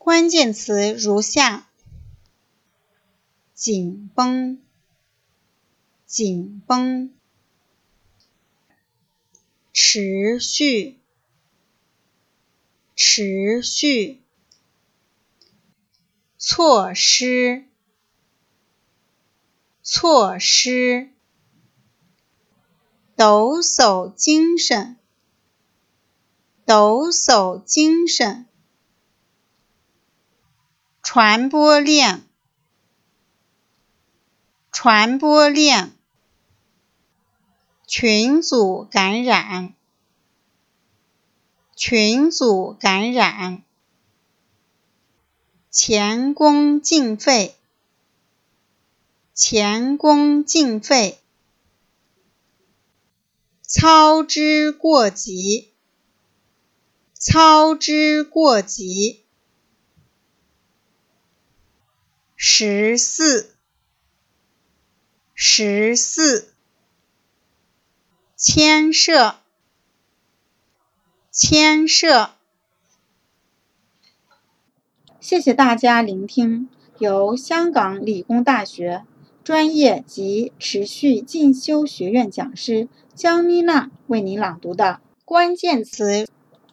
关键词如下：紧绷，紧绷，持续，持续，错失，错失，抖擞精神，抖擞精神，传播链，传播链，群组感染，群组感染，前功尽废，前功尽废，操之过急，操之过急，14，牵涉，牵涉。 谢谢大家聆听，由香港理工大学专业及持续进修学院讲师江妮娜为您朗读的关键词